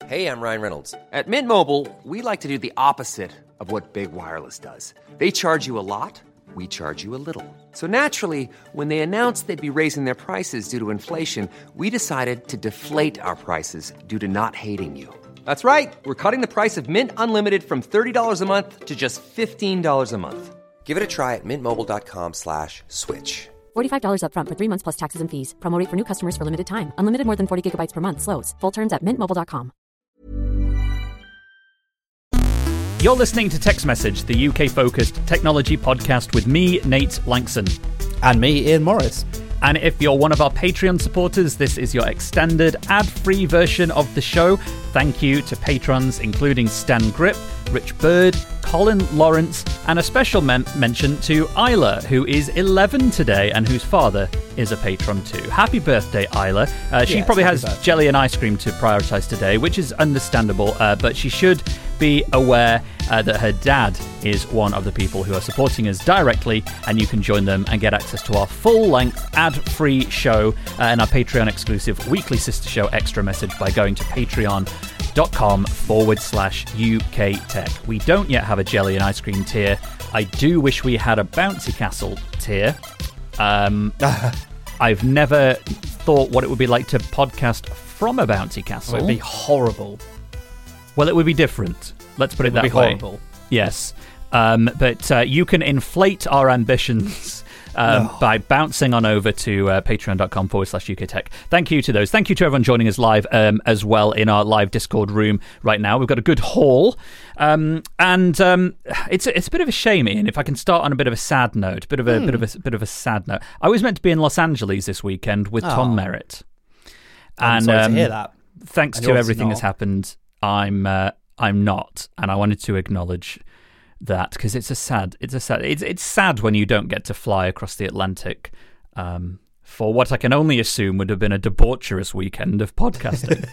Hey, I'm Ryan Reynolds. At Mint Mobile, we like to do the opposite of what Big Wireless does. They charge you a lot, we charge you a little. So naturally, when they announced they'd be raising their prices due to inflation, we decided to deflate our prices due to not hating you. That's right. We're cutting the price of Mint Unlimited from $30 a month to just $15 a month. Give it a try at mintmobile.com/switch. $45 up front for 3 months plus taxes and fees. Promo rate for new customers for limited time. Unlimited more than 40 gigabytes per month. Slows full terms at mintmobile.com. You're listening to Text Message, the UK-focused technology podcast with me, Nate Lankson. And me, Ian Morris. And if you're one of our Patreon supporters, this is your extended ad-free version of the show. Thank you to patrons including Stan Grip, Rich Bird, Colin Lawrence, and a special mention to Isla, who is 11 today and whose father is a patron too. Happy birthday, Isla. She probably has jelly and ice cream to prioritise today, which is understandable, but she should be aware that her dad is one of the people who are supporting us directly, and you can join them and get access to our full-length ad-free show and our Patreon-exclusive weekly sister show Extra Message by going to patreon.com/UK Tech. We don't yet have a jelly and ice cream tier. I do wish we had a Bouncy Castle tier. I've never thought what it would be like to podcast from a Bouncy Castle. It would be horrible. Well, it would be different. Let's put it that way. It would be horrible. Yes. But you can inflate our ambitions by bouncing on over to patreon.com/UK Tech. Thank you to those. Thank you to everyone joining us live as well in our live Discord room right now. We've got a good haul. It's a bit of a shame, Ian, if I can start on a bit of a sad note. Bit of a sad note. I was meant to be in Los Angeles this weekend with Tom Merritt. I'm sorry to hear that. Thanks to everything that's happened, I'm not, and I wanted to acknowledge that because it's sad when you don't get to fly across the Atlantic for what I can only assume would have been a debaucherous weekend of podcasting.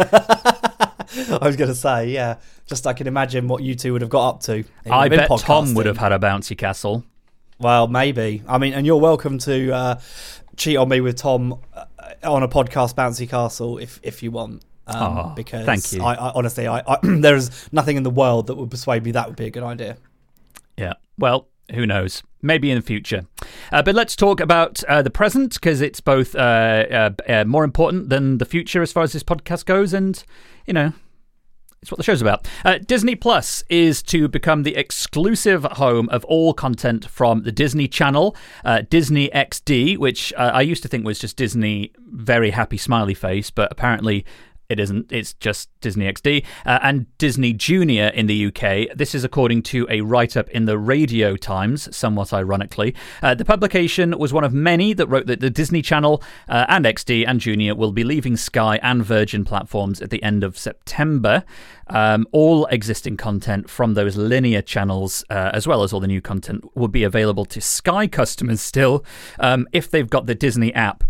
I was going to say, yeah, just I can imagine what you two would have got up to. I bet Tom would have had a bouncy castle. Well, maybe. I mean, and you're welcome to cheat on me with Tom on a podcast bouncy castle if you want. Because thank you. I honestly, there is nothing in the world that would persuade me that would be a good idea. Yeah, well, who knows? Maybe in the future. But let's talk about the present, because it's both more important than the future as far as this podcast goes, and, you know, it's what the show's about. Disney Plus is to become the exclusive home of all content from the Disney Channel, Disney XD, which I used to think was just Disney very happy smiley face, but apparently it isn't. It's just Disney XD and Disney Junior in the UK. This is according to a write-up in the Radio Times, somewhat ironically. The publication was one of many that wrote that the Disney Channel and XD and Junior will be leaving Sky and Virgin platforms at the end of September. All existing content from those linear channels, as well as all the new content, will be available to Sky customers still if they've got the Disney app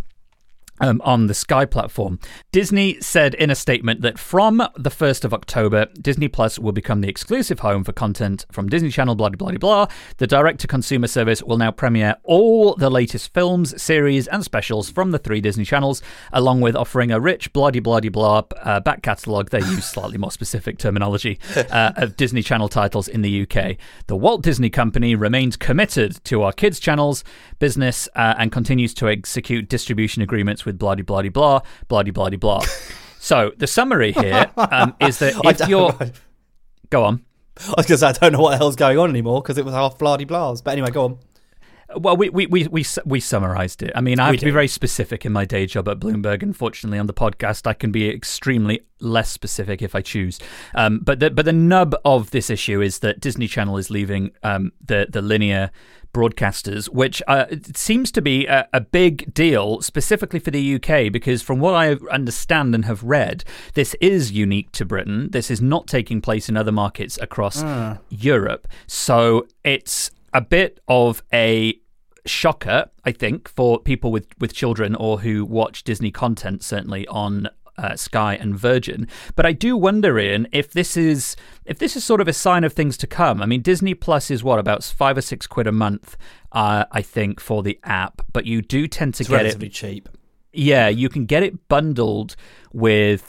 on the Sky platform. Disney said in a statement that from the 1st of October, Disney Plus will become the exclusive home for content from Disney Channel, blah, blah, blah, blah. The direct-to-consumer service will now premiere all the latest films, series, and specials from the 3 Disney channels, along with offering a rich, blah, blah, blah, back catalogue, they use slightly more specific terminology, of Disney Channel titles in the UK. The Walt Disney Company remains committed to our kids' channels business and continues to execute distribution agreements with blah, blah, blah, blah, blah, blah. So the summary here is that if you're... Go on. I was going to say, I don't know what the hell's going on anymore because it was half blah-de-blahs. But anyway, go on. Well, we summarised it. I mean, I have to be very specific in my day job at Bloomberg. Unfortunately, on the podcast, I can be extremely less specific if I choose. But the nub of this issue is that Disney Channel is leaving the linear broadcasters, which seems to be a big deal specifically for the UK, because from what I understand and have read, this is unique to Britain. This is not taking place in other markets across Europe. So it's a bit of a shocker, I think, for people with children or who watch Disney content, certainly on Sky and Virgin. But I do wonder, Ian, if this is sort of a sign of things to come. I mean, Disney Plus is what, about £5 or £6 a month, I think, for the app. But you do tend to get it relatively cheap. Yeah, you can get it bundled with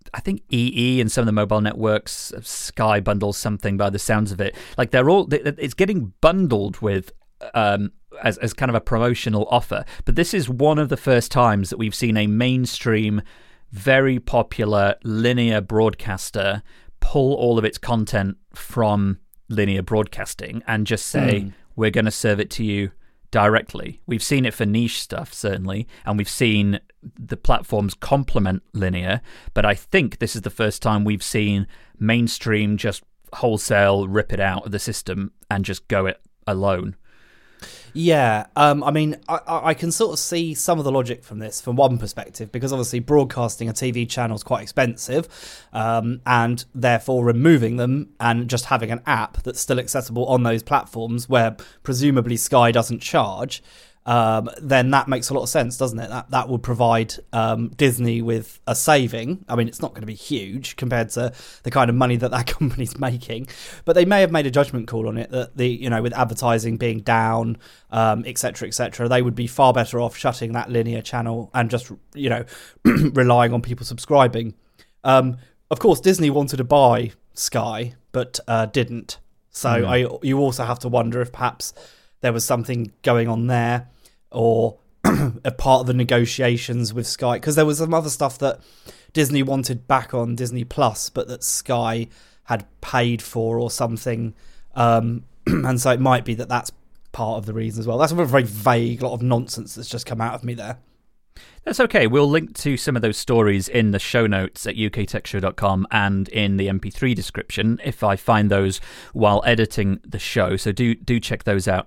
I think EE and some of the mobile networks, Sky bundles something by the sounds of it. Like it's getting bundled with as kind of a promotional offer. But this is one of the first times that we've seen a mainstream, very popular linear broadcaster pull all of its content from linear broadcasting and just say, we're going to serve it to you directly. We've seen it for niche stuff, certainly, and we've seen the platforms complement linear, but I think this is the first time we've seen mainstream just wholesale rip it out of the system and just go it alone. Yeah, I mean, I can sort of see some of the logic from this from one perspective, because obviously broadcasting a TV channel is quite expensive, and therefore removing them and just having an app that's still accessible on those platforms where presumably Sky doesn't charge, then that makes a lot of sense, doesn't it? That would provide Disney with a saving. I mean, it's not going to be huge compared to the kind of money that company's making, but they may have made a judgment call on it that with advertising being down, etc., they would be far better off shutting that linear channel and just relying on people subscribing. Of course, Disney wanted to buy Sky, but didn't. So you also have to wonder if perhaps there was something going on there, or a part of the negotiations with Sky, because there was some other stuff that Disney wanted back on Disney Plus, but that Sky had paid for or something, and so it might be that that's part of the reason as well. That's a very vague lot of nonsense that's just come out of me there. That's okay. We'll link to some of those stories in the show notes at uktechshow.com and in the MP3 description if I find those while editing the show. So do check those out.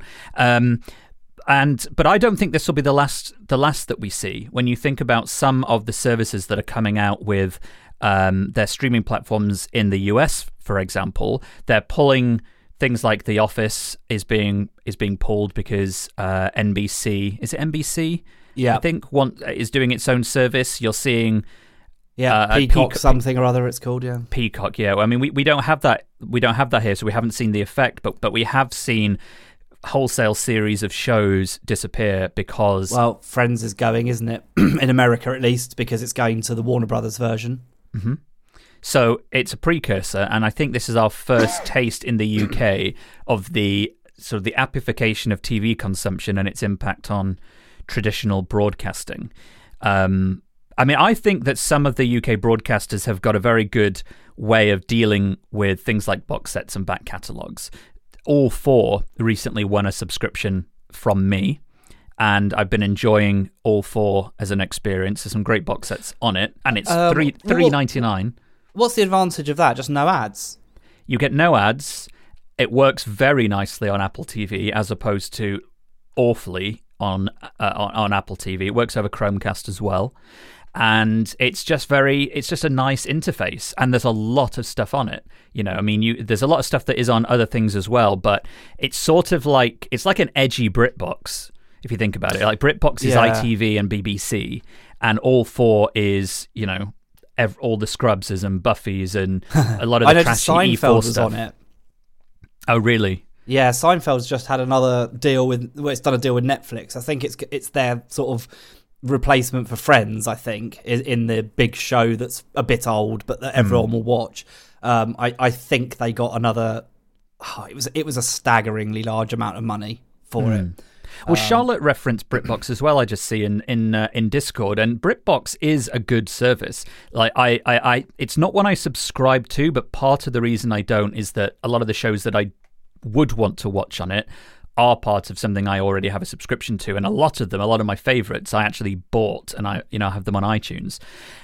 But I don't think this will be the last that we see. When you think about some of the services that are coming out with their streaming platforms in the US, for example, they're pulling things like The Office is being pulled because NBC, is it NBC? Yeah, I think one is doing its own service. You're seeing, Peacock something or other. It's called, yeah, Peacock. Yeah, I mean, we don't have that. We don't have that here, so we haven't seen the effect. But we have seen wholesale series of shows disappear because Friends is going, isn't it? In America, at least, because it's going to the Warner Brothers version. Mm-hmm. So it's a precursor, and I think this is our first taste in the UK of the sort of the appification of TV consumption and its impact on traditional broadcasting. I mean, I think that some of the UK broadcasters have got a very good way of dealing with things like box sets and back catalogues. All Four recently won a subscription from me, and I've been enjoying All Four as an experience. There's some great box sets on it, and it's $3.99. What's the advantage of that? Just no ads? You get no ads. It works very nicely on Apple TV as opposed to awfully on Apple TV. It works over Chromecast as well, and it's just a nice interface. And there's a lot of stuff on it. I mean, there's a lot of stuff that is on other things as well. But it's sort of like an edgy BritBox if you think about it. Like BritBox is ITV and BBC, and All Four is all the Scrubses and Buffys and a lot of the trashy E4 was stuff on it. Oh, really? Yeah, Seinfeld's just had another deal it's done a deal with Netflix. I think it's their sort of replacement for Friends, I think, in the big show that's a bit old, but that everyone will watch. I think they got another... it was a staggeringly large amount of money for it. Well, Charlotte referenced BritBox as well. I just see in Discord, and BritBox is a good service. Like I it's not one I subscribe to, but part of the reason I don't is that a lot of the shows that I would want to watch on it are part of something I already have a subscription to, and a lot of my favorites I actually bought, and I have them on iTunes.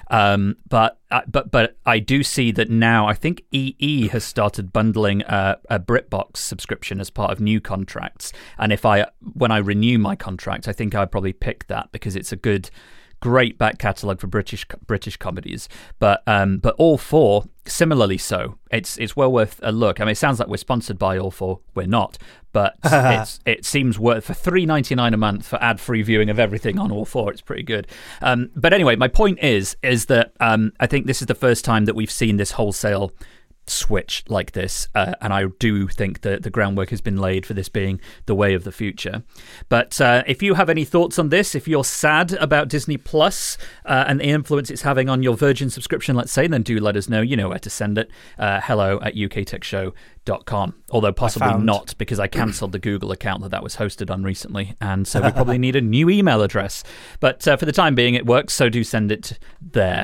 But I do see that now. I think EE has started bundling a BritBox subscription as part of new contracts, and when I renew my contract, I think I'd probably pick that because it's a great back catalogue for British comedies, but All Four similarly so. It's well worth a look. I mean, it sounds like we're sponsored by All Four. We're not, but it seems worth for $3.99 a month for ad-free viewing of everything on All Four. It's pretty good. But anyway, my point is that I think this is the first time that we've seen this wholesale switch like this, and I do think that the groundwork has been laid for this being the way of the future. But if you have any thoughts on this, if you're sad about Disney Plus and the influence it's having on your Virgin subscription, let's say, then do let us know. You know where to send it. hello@uktechshow.com. Although possibly not, because I cancelled the Google account that was hosted on recently, and so we probably need a new email address. But for the time being, it works, so do send it there.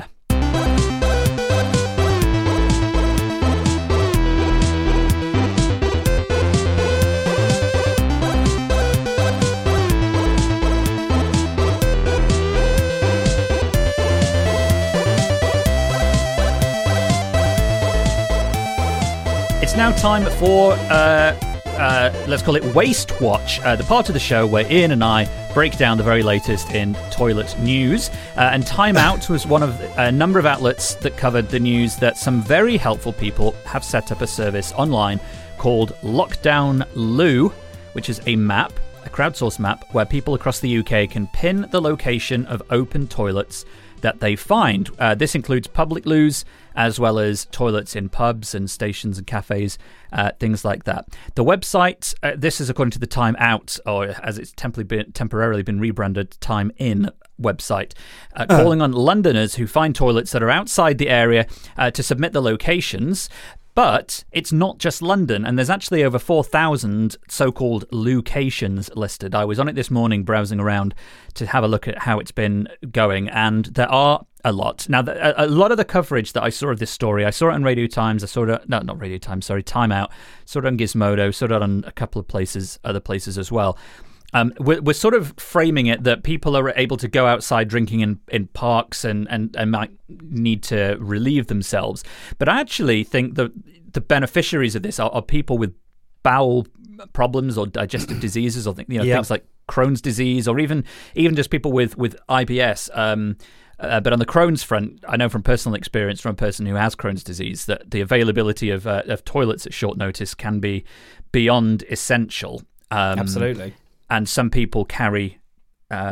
It's now time for, let's call it Waste Watch, the part of the show where Ian and I break down the very latest in toilet news. And Time Out was one of a number of outlets that covered the news that some very helpful people have set up a service online called Lockdown Loo, which is a map, a crowdsourced map, where people across the UK can pin the location of open toilets that they find. This includes public loos, as well as toilets in pubs and stations and cafes, things like that. The website, this is according to the Time Out, or as it's temporarily been rebranded, Time In website, calling on Londoners who find toilets that are outside the area to submit the locations. But it's not just London, and there's actually over 4,000 so-called locations listed. I was on it this morning browsing around to have a look at how it's been going, and there are a lot. Now, a lot of the coverage that I saw of this story, I saw it on Radio Times, Time Out, saw it on Gizmodo, saw it on a couple of other places as well. We're sort of framing it that people are able to go outside drinking in parks and might need to relieve themselves. But I actually think that the beneficiaries of this are people with bowel problems or digestive diseases, or things like Crohn's disease, or even just people with IBS. But on the Crohn's front, I know from personal experience from a person who has Crohn's disease that the availability of toilets at short notice can be beyond essential. Absolutely. And some people carry, I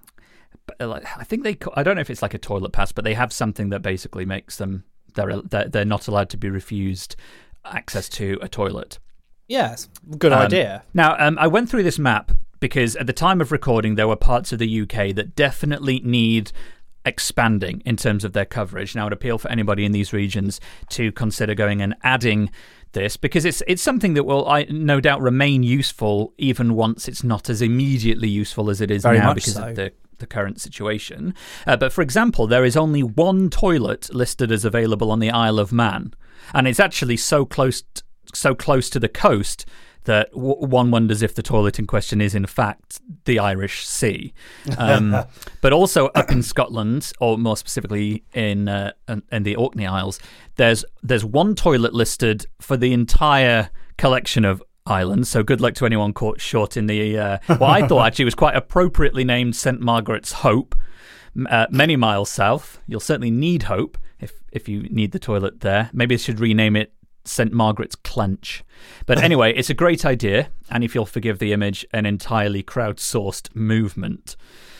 think I don't know if it's like a toilet pass, but they have something that basically makes them, they're not allowed to be refused access to a toilet. Yes, good idea. Now, I went through this map because at the time of recording, there were parts of the UK that definitely need expanding in terms of their coverage. Now, I'd appeal for anybody in these regions to consider going and adding this, because it's something that will, no doubt, remain useful even once it's not as immediately useful as it is now because of the current situation. But for example, there is only one toilet listed as available on the Isle of Man, and it's actually so close to the coast that one wonders if the toilet in question is in fact the Irish Sea. But also up in Scotland, or more specifically in the Orkney Isles, there's one toilet listed for the entire collection of islands. So good luck to anyone caught short in the what I thought actually was quite appropriately named St Margaret's Hope, many miles south. You'll certainly need Hope if you need the toilet there. Maybe I should rename it St Margaret's Clench. But anyway, it's a great idea, and if you'll forgive the image, an entirely crowdsourced movement.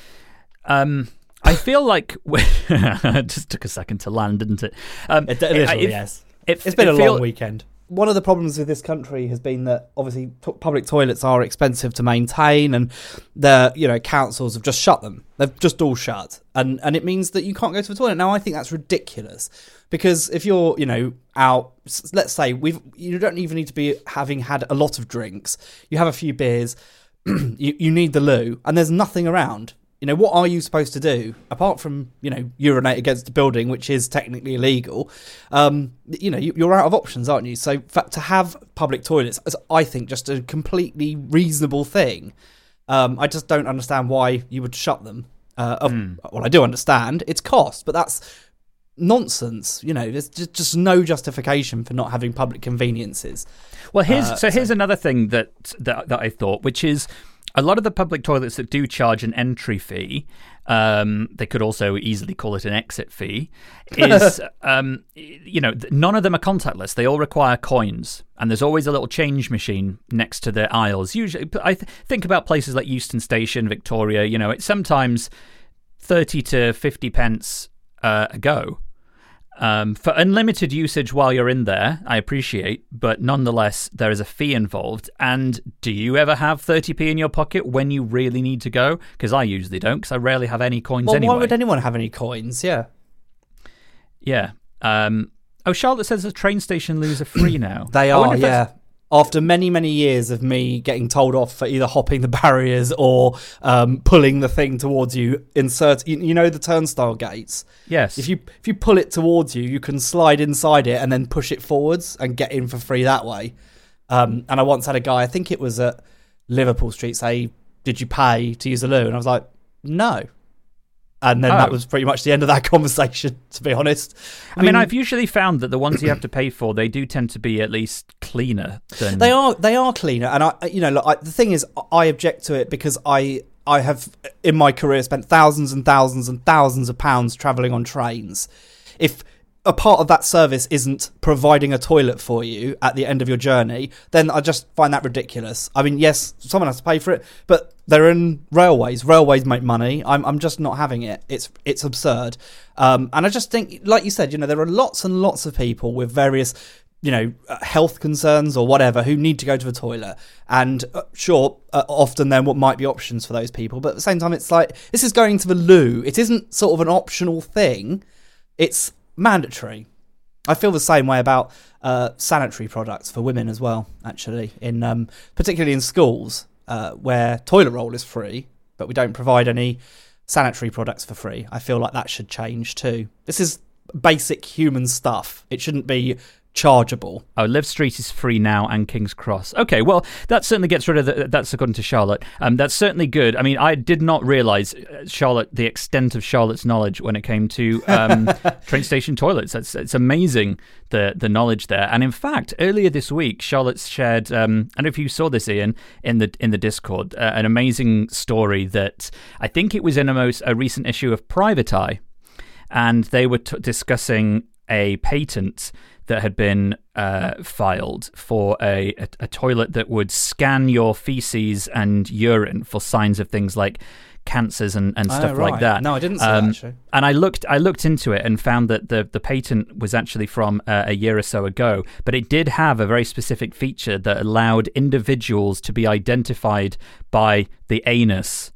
I feel like it just took a second to land, didn't it? Yes. It's been a long weekend. One of the problems with this country has been that obviously public toilets are expensive to maintain, and the councils have just shut them. They've just all shut, and it means that you can't go to the toilet. Now, I think that's ridiculous, because if you're out, let's say you don't even need to be having had a lot of drinks. You have a few beers, you need the loo, and there's nothing around. What are you supposed to do apart from, urinate against a building, which is technically illegal? You're out of options, aren't you? So to have public toilets is, I think, just a completely reasonable thing. I just don't understand why you would shut them. Well, I do understand it's cost, but that's nonsense. There's just no justification for not having public conveniences. Well, here's another thing that I thought, which is, a lot of the public toilets that do charge an entry fee, they could also easily call it an exit fee, is, none of them are contactless. They all require coins, and there's always a little change machine next to the aisles. Usually, I think about places like Euston Station, Victoria, it's sometimes 30 to 50 pence a go. For unlimited usage while you're in there, I appreciate, but nonetheless, there is a fee involved. And do you ever have 30p in your pocket when you really need to go? Because I usually don't, because I rarely have any coins anyway. Why would anyone have any coins? Yeah. Yeah. Charlotte says the train station loos are free now. They are, yeah. After many, many years of me getting told off for either hopping the barriers or pulling the thing towards you, you know the turnstile gates? Yes. If you pull it towards you, you can slide inside it and then push it forwards and get in for free that way. And I once had a guy, I think it was at Liverpool Street, say, "Did you pay to use the loo?" And I was like, "No." And then that was pretty much the end of that conversation, to be honest. I mean, I've usually found that the ones you have to pay for, they do tend to be at least cleaner than... They are cleaner. And the thing is, I object to it because I have, in my career, spent thousands and thousands and thousands of pounds travelling on trains. If a part of that service isn't providing a toilet for you at the end of your journey, then I just find that ridiculous. I mean, yes, someone has to pay for it, but they're in railways. Railways make money. I'm just not having it. It's absurd. And I just think, like you said, there are lots and lots of people with various, health concerns or whatever who need to go to the toilet. And often then what might be options for those people. But at the same time, it's like, this is going to the loo. It isn't sort of an optional thing. It's mandatory. I feel the same way about sanitary products for women as well, actually, in particularly in schools where toilet roll is free, but we don't provide any sanitary products for free. I feel like that should change too. This is basic human stuff. It shouldn't be chargeable. Oh, Liv Street is free now and King's Cross. Okay, well, that certainly gets rid of that's according to Charlotte. That's certainly good. I mean, I did not realise, the extent of Charlotte's knowledge when it came to train station toilets. It's amazing, the knowledge there. And in fact, earlier this week, Charlotte shared, I don't know if you saw this, Ian, in the Discord, an amazing story that I think it was in a recent issue of Private Eye, and they were discussing a patent that had been filed for a toilet that would scan your feces and urine for signs of things like cancers and stuff like that. No, I didn't see that, actually. And I looked into it and found that the patent was actually from a year or so ago, but it did have a very specific feature that allowed individuals to be identified by the anus.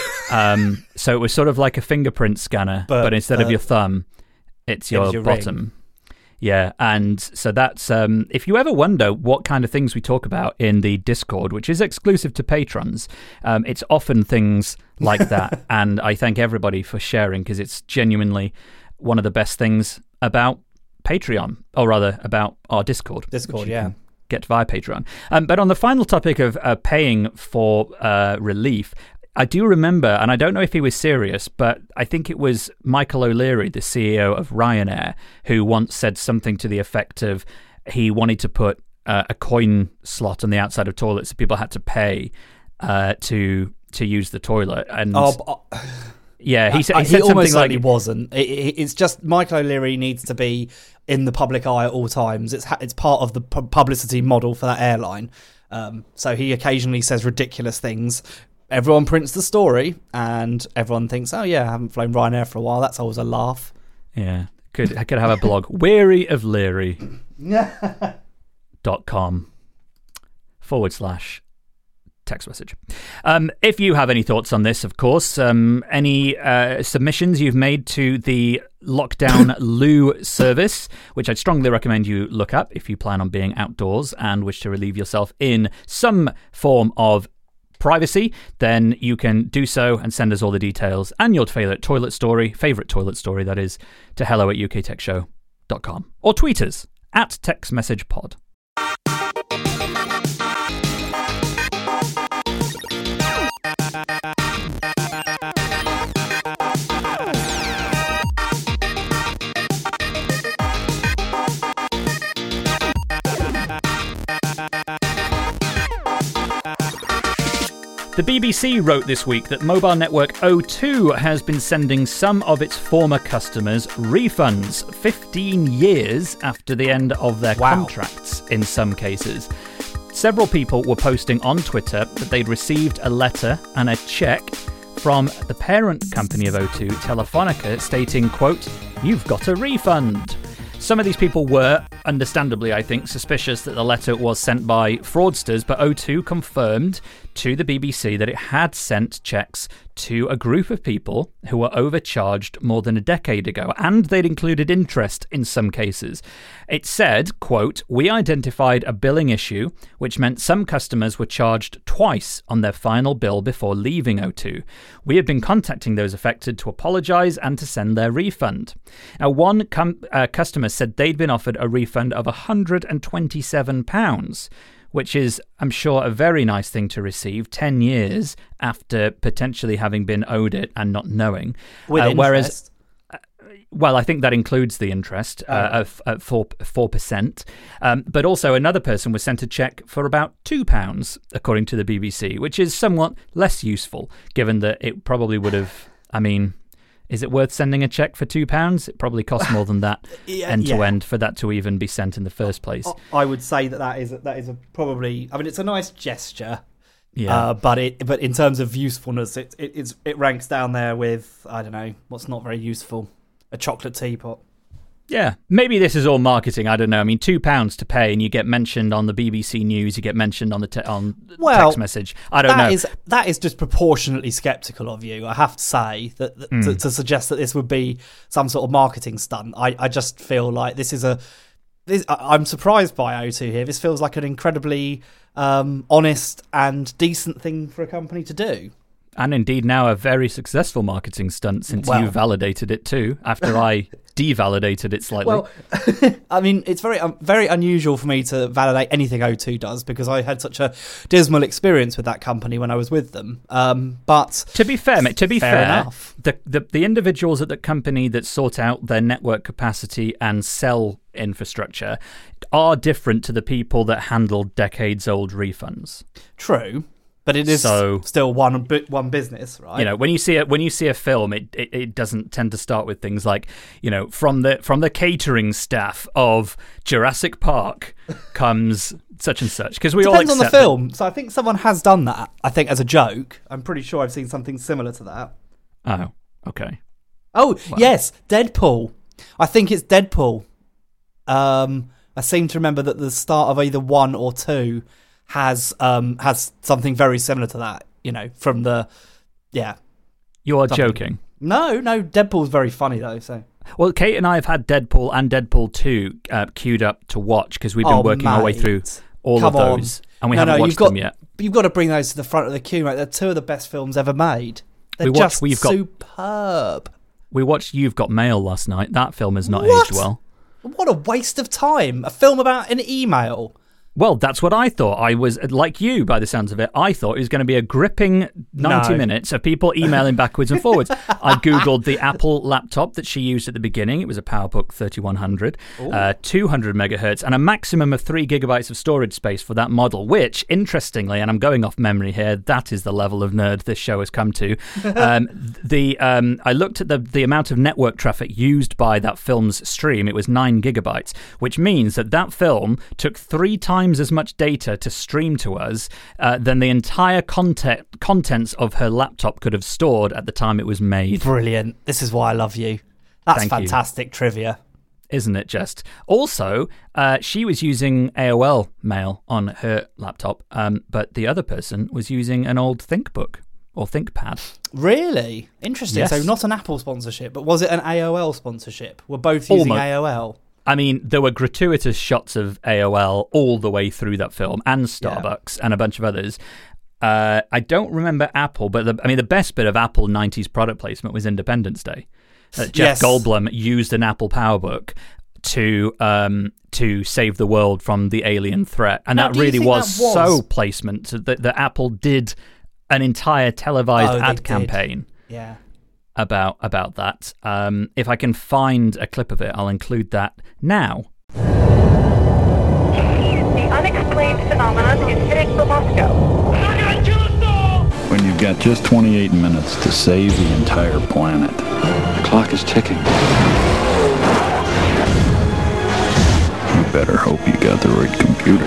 So it was sort of like a fingerprint scanner, but instead of your thumb, it's your bottom. Ring. Yeah, and so that's, if you ever wonder what kind of things we talk about in the Discord, which is exclusive to patrons, it's often things like that. And I thank everybody for sharing, because it's genuinely one of the best things about Patreon, or rather about our Discord. Yeah. Get via Patreon. But on the final topic of paying for relief, I do remember, and I don't know if he was serious, but I think it was Michael O'Leary, the CEO of Ryanair, who once said something to the effect of he wanted to put a coin slot on the outside of toilets, so people had to pay to use the toilet. And yeah, he said something almost like he wasn't. It's just Michael O'Leary needs to be in the public eye at all times. It's part of the publicity model for that airline. So he occasionally says ridiculous things. Everyone prints the story, and everyone thinks, "Oh yeah, I haven't flown Ryanair for a while. That's always a laugh." Yeah, I could have a blog. wearyofleary.com/text message. If you have any thoughts on this, of course, any submissions you've made to the Lockdown Loo service, which I'd strongly recommend you look up if you plan on being outdoors and wish to relieve yourself in some form of privacy, then you can do so and send us all the details and your favourite toilet story, that is, to hello@uktechshow.com, or tweet us at TextMessagePod. The BBC wrote this week that mobile network O2 has been sending some of its former customers refunds 15 years after the end of their contracts in some cases. Several people were posting on Twitter that they'd received a letter and a cheque from the parent company of O2, Telefonica, stating, quote, "You've got a refund." Some of these people were, understandably, I think, suspicious that the letter was sent by fraudsters, but O2 confirmed to the BBC that it had sent checks to a group of people who were overcharged more than a decade ago, and they'd included interest in some cases. It said, quote, "We identified a billing issue, which meant some customers were charged twice on their final bill before leaving O2. We have been contacting those affected to apologise and to send their refund." Now, one customer said they'd been offered a refund of £127, which is, I'm sure, a very nice thing to receive 10 years after potentially having been owed it and not knowing. With interest? Whereas, well, I think that includes the interest of 4%. But also another person was sent a cheque for about £2, according to the BBC, which is somewhat less useful, given that it probably would have, is it worth sending a cheque for £2? It probably costs more than that end to end for that to even be sent in the first place. I would say that is probably. I mean, it's a nice gesture. Yeah. But in terms of usefulness, it ranks down there with, I don't know, what's not very useful, a chocolate teapot. Yeah, maybe this is all marketing. I don't know. I mean, £2 to pay, and you get mentioned on the BBC News. You get mentioned on the text message. I don't know. That is just proportionately sceptical of you. I have to say that to suggest that this would be some sort of marketing stunt. I just feel like I'm surprised by O2 here. This feels like an incredibly honest and decent thing for a company to do. And indeed now a very successful marketing stunt, since you validated it too, after I devalidated it slightly. Well, I mean, it's very unusual for me to validate anything O2 does, because I had such a dismal experience with that company when I was with them. But to be fair, mate, enough. The individuals at the company that sort out their network capacity and sell infrastructure are different to the people that handle decades-old refunds. True. But it is still one business, right? You know, when you see a film, it doesn't tend to start with things like, you know, from the catering staff of Jurassic Park comes such and such, because we all depends on the accept film. So I think someone has done that. I think as a joke. I'm pretty sure I've seen something similar to that. Oh, okay. Oh yes, Deadpool. I think it's Deadpool. I seem to remember that the start of either 1 or 2 has something very similar to that, you know, from the, yeah. You are joking. No, Deadpool's very funny though, so. Well, Kate and I have had Deadpool and Deadpool 2 queued up to watch, because we've been working our way through all of those, and we haven't watched them yet. You've got to bring those to the front of the queue, mate. They're 2 of the best films ever made. They're superb. We watched You've Got Mail last night. That film has not aged well. What a waste of time. A film about an email. Well, that's what I thought. I was, like you, by the sounds of it, I thought it was going to be a gripping 90 minutes of people emailing backwards and forwards. I Googled the Apple laptop that she used at the beginning. It was a PowerBook 3100, 200 megahertz, and a maximum of 3 gigabytes of storage space for that model, which, interestingly, and I'm going off memory here, that is the level of nerd this show has come to. I looked at the amount of network traffic used by that film's stream. It was 9 gigabytes, which means that film took 3 times as much data to stream to us than the entire contents of her laptop could have stored at the time it was made. Brilliant. This is why I love you. That's fantastic trivia. Isn't it just? Also, she was using AOL Mail on her laptop, but the other person was using an old ThinkBook or ThinkPad. Really? Interesting. Yes. So not an Apple sponsorship, but was it an AOL sponsorship? We're both using AOL. I mean, there were gratuitous shots of AOL all the way through that film, and Starbucks, and a bunch of others. I don't remember Apple, but the best bit of Apple 90s product placement was Independence Day. Jeff Goldblum used an Apple PowerBook to save the world from the alien threat, and that really was so placement that Apple did an entire televised ad campaign. Yeah. About that. If I can find a clip of it, I'll include that now. The unexplained phenomenon is hitting the Moscow. When you've got just 28 minutes to save the entire planet. The clock is ticking. You better hope you got the right computer.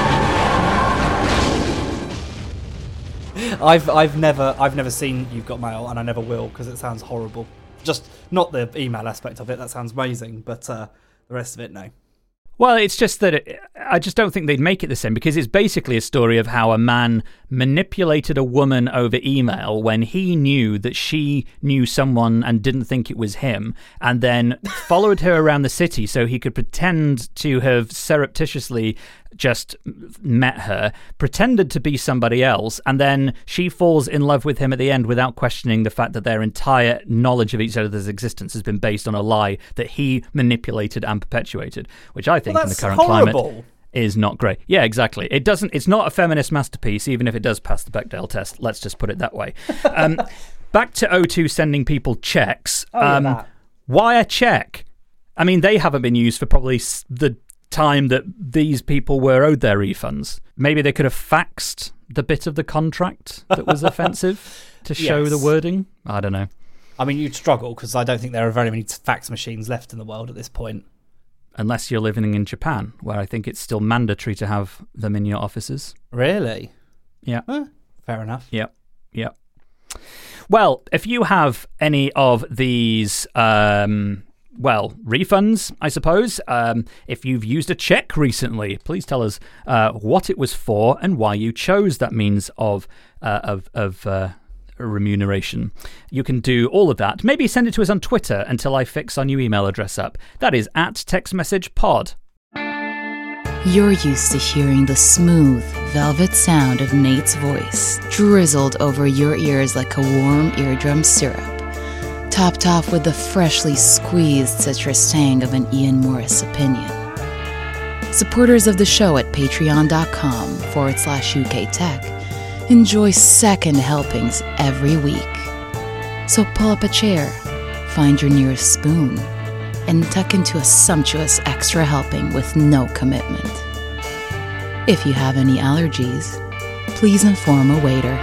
I've never seen You've Got Mail, and I never will, because it sounds horrible. Just not the email aspect of it. That sounds amazing, but The rest of it, no. Well, it's just that I just don't think they'd make it the same, because it's basically a story of how a man manipulated a woman over email when he knew that she knew someone and didn't think it was him, and then followed her around the city so he could pretend to have surreptitiously just met her, pretended to be somebody else, and then she falls in love with him at the end without questioning the fact that their entire knowledge of each other's existence has been based on a lie that he manipulated and perpetuated, which I think in the current climate is not great. Yeah, exactly. It's not a feminist masterpiece, even if it does pass the Bechdel test. Let's just put it that way. Back to O2 sending people checks. Why a check? I mean, they haven't been used for probably the time that these people were owed their refunds. Maybe they could have faxed the bit of the contract that was offensive to show the wording. I don't know. I mean, you'd struggle because I don't think there are very many fax machines left in the world at this point. Unless you're living in Japan, where I think it's still mandatory to have them in your offices. Really? Yeah. Fair enough. Yep. Well, if you have any of these refunds, I suppose. If you've used a check recently, please tell us what it was for and why you chose that means of remuneration. You can do all of that. Maybe send it to us on Twitter until I fix our new email address up. That is @TextMessagePod. You're used to hearing the smooth, velvet sound of Nate's voice drizzled over your ears like a warm eardrum syrup, topped off with the freshly squeezed citrus tang of an Ian Morris opinion. Supporters of the show at patreon.com/UK Tech enjoy second helpings every week. So pull up a chair, find your nearest spoon, and tuck into a sumptuous extra helping with no commitment. If you have any allergies, please inform a waiter.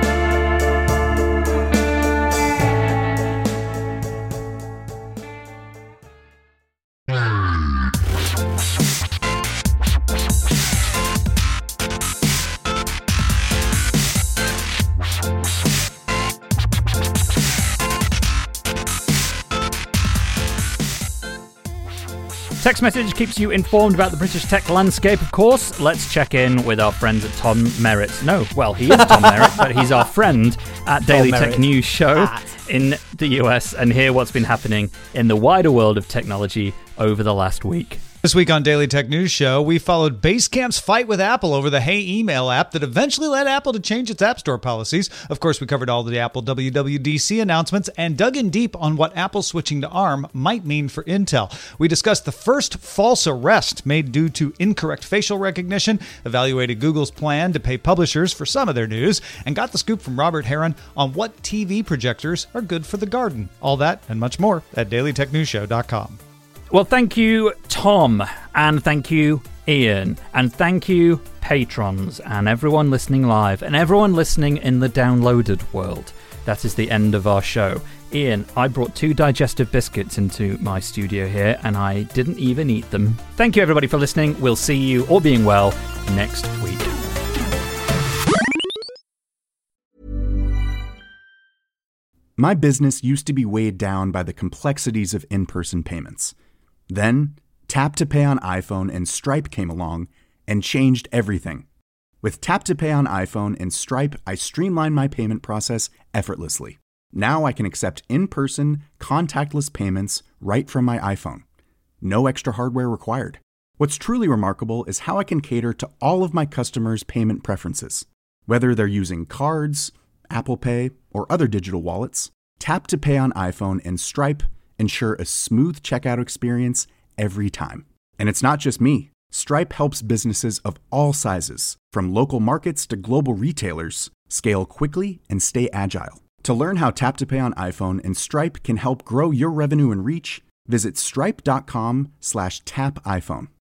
Text Message keeps you informed about the British tech landscape, of course. Let's check in with our friends at Tom Merritt. No, well, he is Tom Merritt, but he's our friend at Daily Tech News Show in the US, and hear what's been happening in the wider world of technology over the last week. This week on Daily Tech News Show, we followed Basecamp's fight with Apple over the Hey email app that eventually led Apple to change its App Store policies. Of course, we covered all the Apple WWDC announcements and dug in deep on what Apple switching to ARM might mean for Intel. We discussed the first false arrest made due to incorrect facial recognition, evaluated Google's plan to pay publishers for some of their news, and got the scoop from Robert Heron on what TV projectors are good for the garden. All that and much more at dailytechnewsshow.com. Well, thank you, Tom, and thank you, Ian, and thank you, patrons, and everyone listening live, and everyone listening in the downloaded world. That is the end of our show. Ian, I brought 2 digestive biscuits into my studio here, and I didn't even eat them. Thank you, everybody, for listening. We'll see you, all being well, next week. My business used to be weighed down by the complexities of in-person payments. Then, Tap to Pay on iPhone and Stripe came along and changed everything. With Tap to Pay on iPhone and Stripe, I streamlined my payment process effortlessly. Now I can accept in-person, contactless payments right from my iPhone. No extra hardware required. What's truly remarkable is how I can cater to all of my customers' payment preferences. Whether they're using cards, Apple Pay, or other digital wallets, Tap to Pay on iPhone and Stripe ensure a smooth checkout experience every time. And it's not just me. Stripe helps businesses of all sizes, from local markets to global retailers, scale quickly and stay agile. To learn how Tap to Pay on iPhone and Stripe can help grow your revenue and reach, visit stripe.com/tapiphone.